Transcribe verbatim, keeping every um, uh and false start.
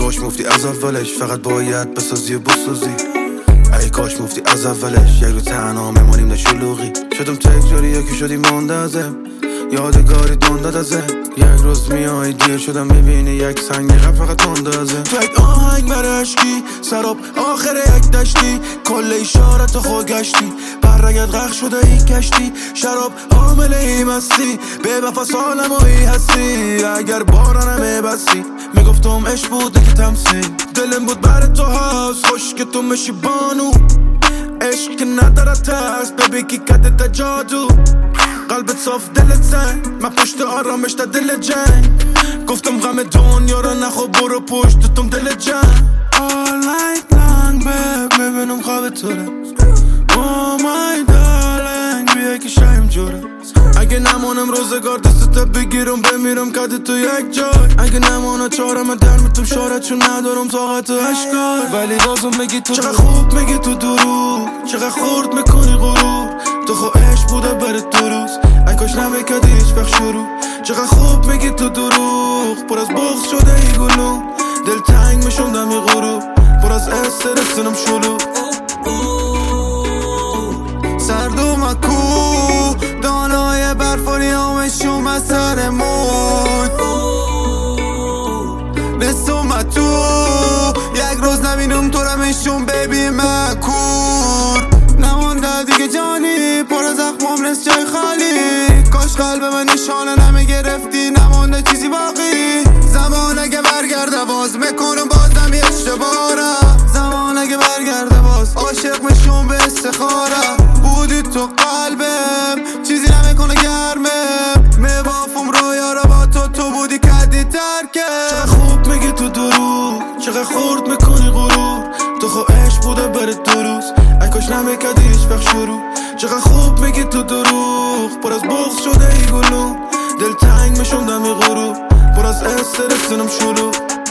کاش مفتی از اولش فقط باید بسازی و بسازی. ای کاش مفتی از اولش یک رو تنها میمونیم نه شلوغی. شدم تکراری یا که شدی مانده ازم، یادگاری دونده ازم. یک روز میای دیر شدم میبینی یک سنگ غم فقط مانده ازم. تو یک آهنگ بر عشقی سراب آخر یک دشتی، کل اشارت خود گشتی برگرد غرق شده ای کشتی. شراب حامل ای مستی به وفا سالمایی هستی. اگر بارانم میبستی میگفتم عشق بود که تمثیل. دلم بود بر تو هست خوش که تو میشی بانو. عشق که نداره ترس ببی کی کدت جادو. قلبت صاف دلت سنگ من پشت آرامش تا دل جنگ. گفتم غم دنیا رو نخو برو پشت توم دل جنگ. All night long babe میبینم خواب تو رو. Oh my darling بیا که شایم جوره. اگه نمونم روزگار دستت بگیرم بمیرم کده تو یک جای. اگه نمونه چارم در میتم شارت چون ندارم طاقت و اشکال. ولی بازم میگی تو چقدر خوب میگی تو دروغ، چقدر خورد میکنی غرور. تو خو عشق بوده برات دو روز ای کاش نمیکردی هیچ وقت شروع. چقدر خوب میگی تو دروغ پر از بغض شده ای گلو. دل تنگ میشم دمی غروب پر از استرس دلم شلو. سرد و مکو دانای برفاری همشون از سر موت. نسوم تو یک روز نبینم تو رمشون بیبی مکور. نمانده دیگه جانی پر از اخمام نست جای خالی. کاش قلب من نشانه نمیگرفتی نمانده چیزی باقی. زمان اگه برگرده باز میکنم بازم یه اشتباره. زمان اگه برگرده باز عاشق میشم به استخاره. بودی تو قلبم چیزی نمیکنه گرمم. میبافم رویا رو با تو تو بودی کدی ترکم. چقدر خوب میگی تو دروغ، چقدر خورد میکنی غرور. تو خو عشق بوده برات دو روز ای کاش نمیکردی هیچ وقت شروع. چقدر خوب میگی تو دروغ پر از بغض شده ای گلو. دل تنگ میشم دمی غروب پر از استرس دلم شلو.